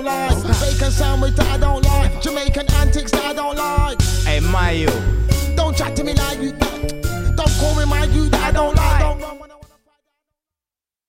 don't like. Bacon sandwich that I don't like. Jamaican antics that I don't like. Hey, Mayo. Don't chat to me